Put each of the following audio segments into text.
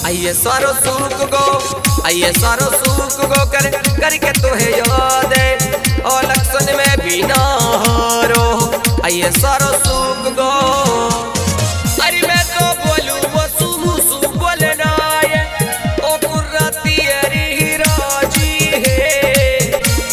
आइए सारो सूख गो, आइए सारो सूख गो करके तोहे याद है और लक्षण में भी ना हारो। आइए सारो सूख गो, अरे मैं तो बोलूं वो सुमु बोलना है ओ कुर्रती अरी राजी है।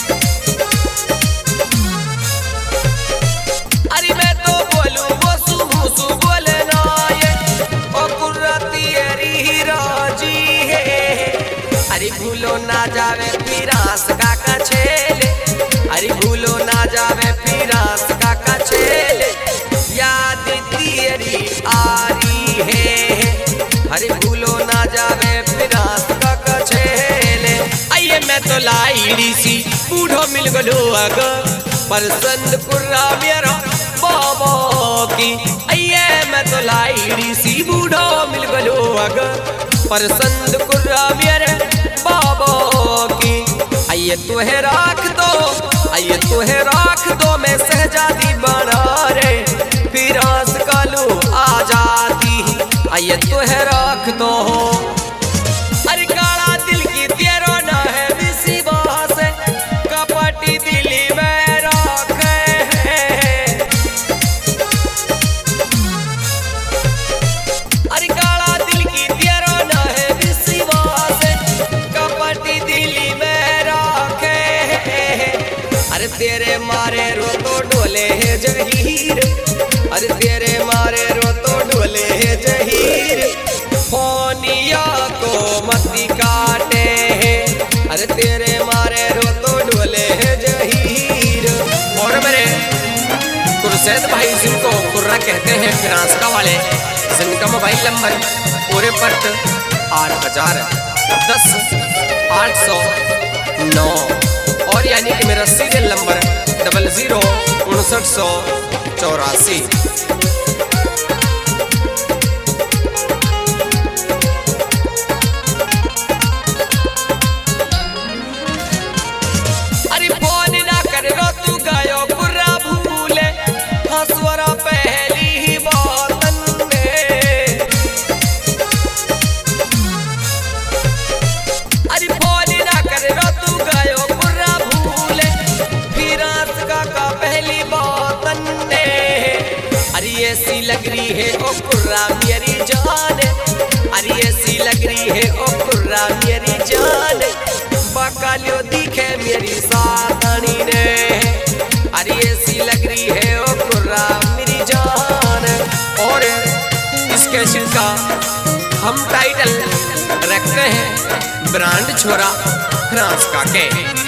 अरे मैं तो बोलूं वो सुमु बोलना है ओ कुर्रती अरी राजी है। अरे भूलो ना जावे फिरास का कछेले, अरे भूलो ना जावे फिरास का कछेले, याद तेरी आरी है। अरे भूलो ना जावे फिरास का कछेले। आइए मैं तो लाइडी सी बूढ़ो मिल गलो अग परसंद कुर्रा मेरा बाबा की। आइए मैं तो लाइडी सी बूढ़ो मिल गलो अग परसंद कुर्रा मेरे बाबा की। आइए तोहे राख दो, आइए तोहे राख दो मैं सहजादी बना रे फिरास कालू आजादी। आइए तोहे राख दो, अरे काला दिल की तेरो ना है विश्वास कपटी दिली में राखे है। अरे काला दिल की तेरो ना है विश्वास कपटी दिली में राखे है। अरे तेरे मारे रो तो डोले है जहीर, अरे तेरे मारे रो तो डोले है जहीर, फोनिया को मती काटे है। अरे तेरे मारे रो तो डोले है जहीर। और मेरे कुरसैद भाई जिनको कुर्रा कहते हैं फिरांसका वाले, जिनका मोबाइल नंबर पूरे पट 8010 809 और यानी कि मेरा सीरियल नंबर 00 5984। अरे फोन ना करे रो तू गायो कुर्रा भूले हंसवरा पहली ही बातन में। अरे फोन ना करे रो तू गायो कुर्रा भूले फिरास का पहली बातन में। अरे ऐसी लग रही है ओ कुर्रा मेरी जान, अरे ऐसी लग रही है ओ कुर्रा मेरी जान, बकालियो दिखे मेरी साथनी ने। अरे ऐसी लग रही है ओ कुर्रा मेरी जान। और इसके का हम टाइटल रखते हैं ब्रांड छोरा फिरांसका के।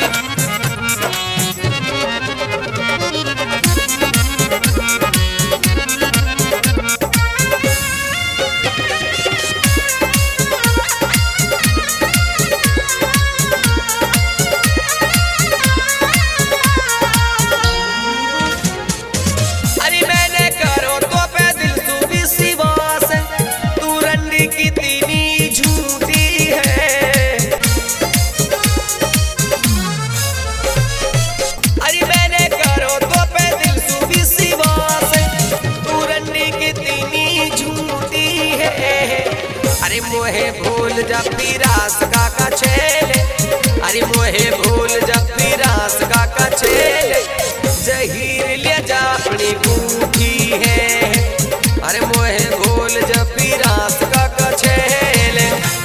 अरे मोहे भूल जा फिरास का कछेले, अरे मोहे भूल जा फिरास का कछेले, जहीर ले जा अपनी बूटी है। अरे मोहे भूल जा फिरास का कछेले।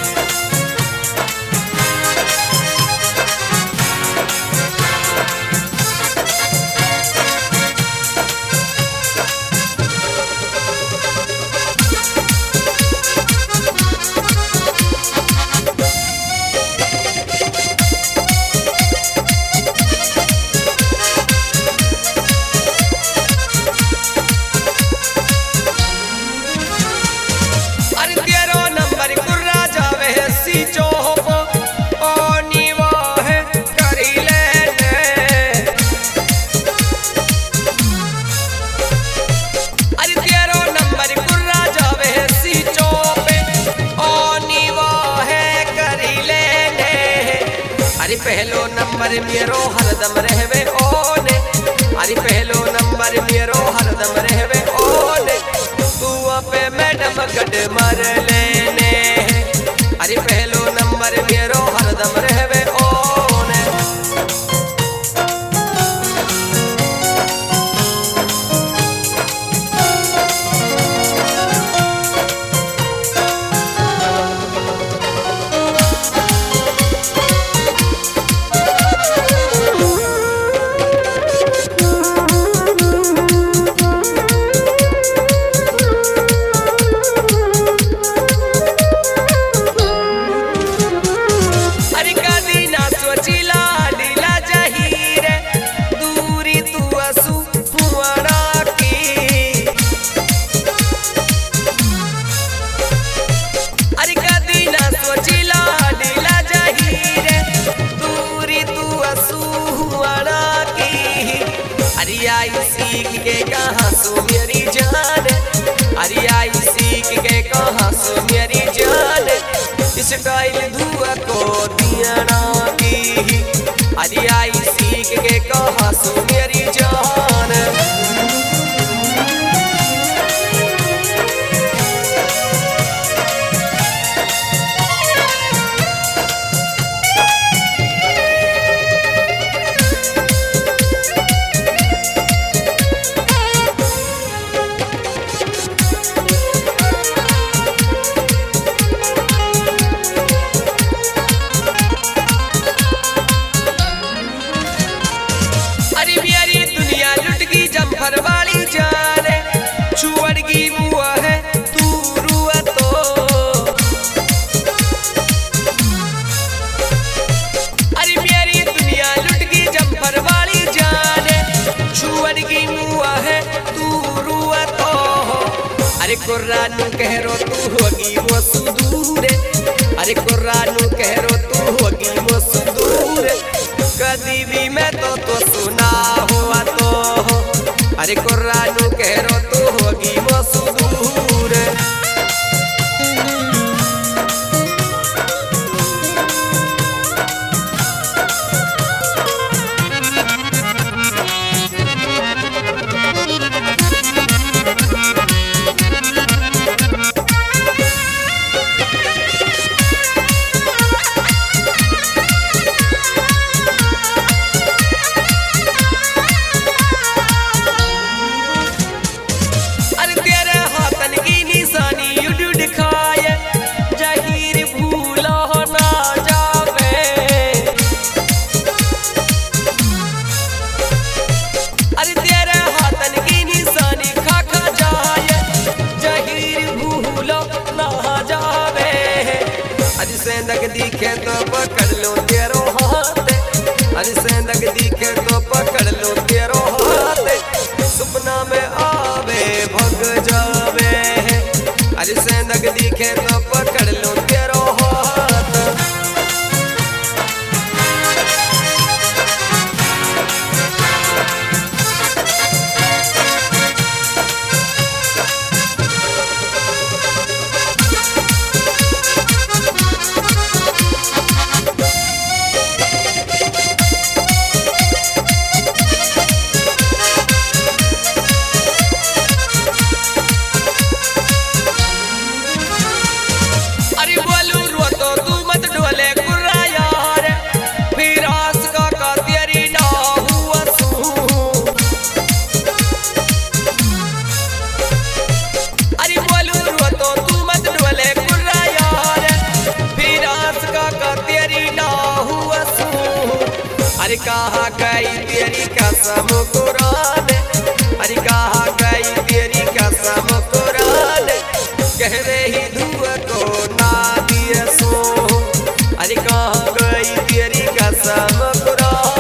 अरे पहलो नंबर मेरो हरदम रहवे ओने, अरे पहलो नंबर मेरो हरदम रहवे ओने, तू पे मैडम गड मर लेने। सीख के कहाँ सो मेरी जान, अरे आई सीख के कहाँ सो मेरी जान, स्टाइल धुआ को दिया ना की, अरे आई सीख के कहाँ सो मेरी जान। वाली जान छुअर की बुआ है तू रुआ तो, अरे प्यारी दुनिया लुट की जम्फर वाली जान छुअर की बुआ है तू रुआ तो, अरे कुर्रानू कह रो तू होगी वो सुदूर, अरे कुर्रानू कह रो तू होगी वो सुदूर, कभी भी मैं तो सुना हुआ तो, अरे कुर्रानू कह रो तू होगी वो सुदूर। सेंधक दिखे तो पकड़ लो तेरो हाथ, अरे सेंधक दिखे तो पकड़ लो तेरो हाथ, सपना में आवे भग जावे, अरे सेंधक दिखे तो पकड़ लो तेरो हाथ। अरे कहाँ गई तेरी कसम कुरान, अरे कहाँ गई तेरी कसम कुरान, कह रही धुआ को ना दिए सो, अरे कहाँ गई तेरी कसम कुरान।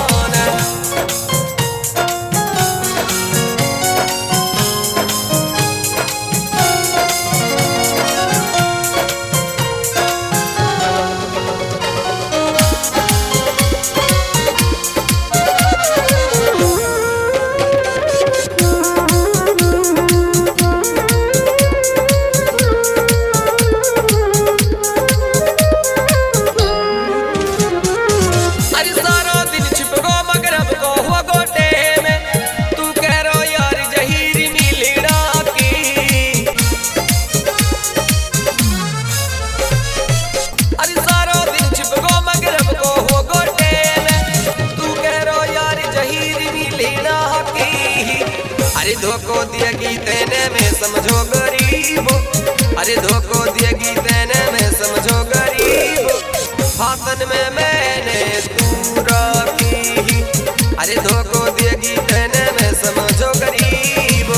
अरे धोखो दिएगी तेने में समझो गरीबो, अरे धोखो दिएगी तेने में समझो गरीबो, हाथन में मैंने तू रखी, अरे धोखो दिएगी तेने में समझो गरीबो।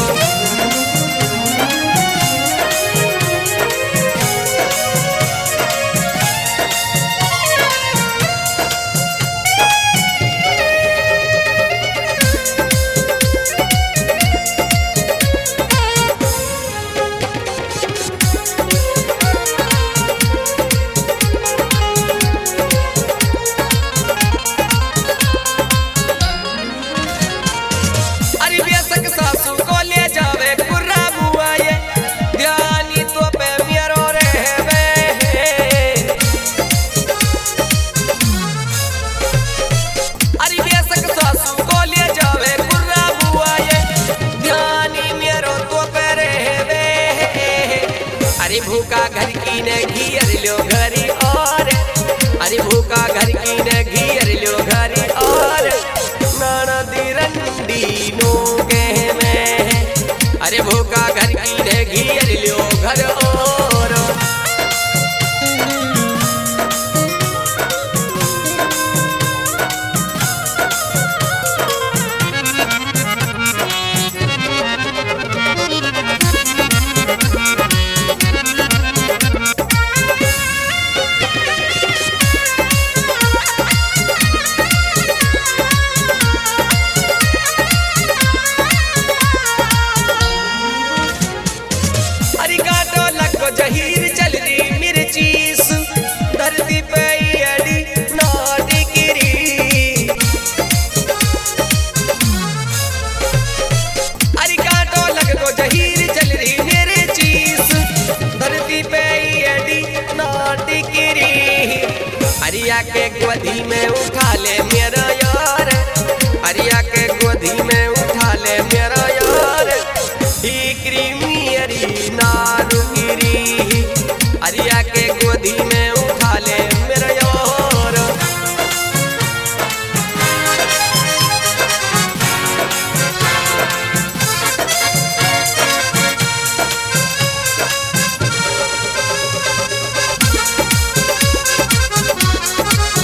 के गोदी में उठा